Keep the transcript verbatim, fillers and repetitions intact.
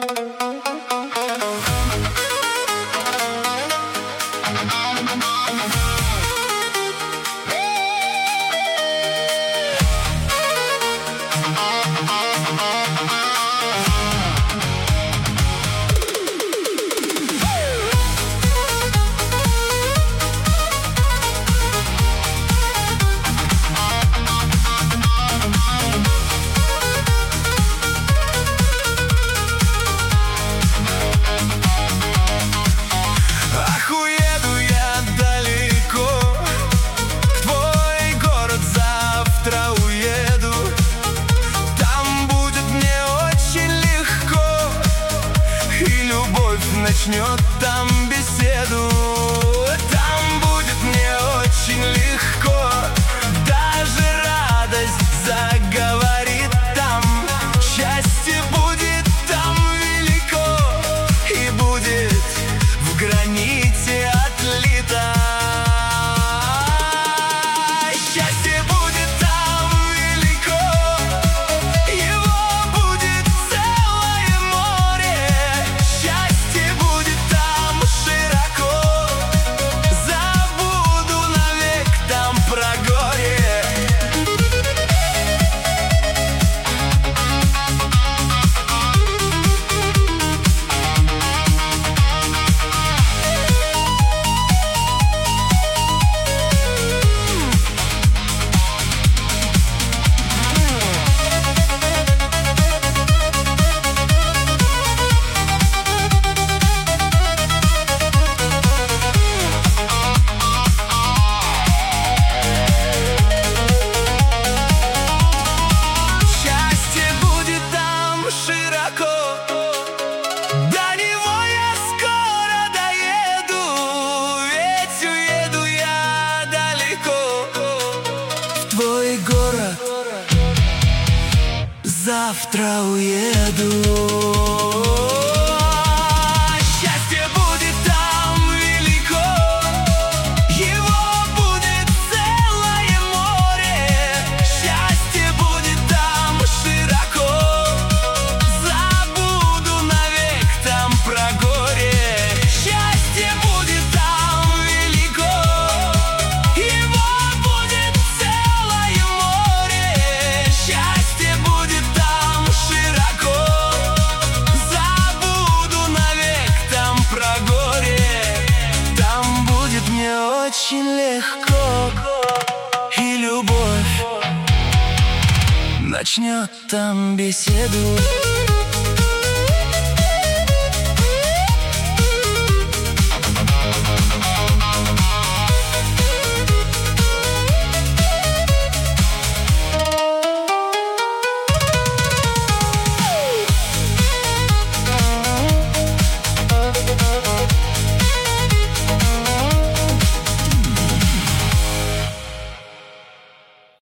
Начнет там беседу. Там будет мне очень легко, даже радость заговорит там. Счастье будет там велико и будет в граните отлито. Счастье будет там велико, его будет целое море. Счастье будет там широко, забуду навек там про горе. Твой город, завтра уеду. Счастье будет там велико, его будет целое море. Счастье будет там широко, забуду навек там про горе. Счастье будет там велико, его будет целое море. Счастье будет там широко, забуду навек там про горе. Там будет мне очень легко, и любовь начнет там беседу.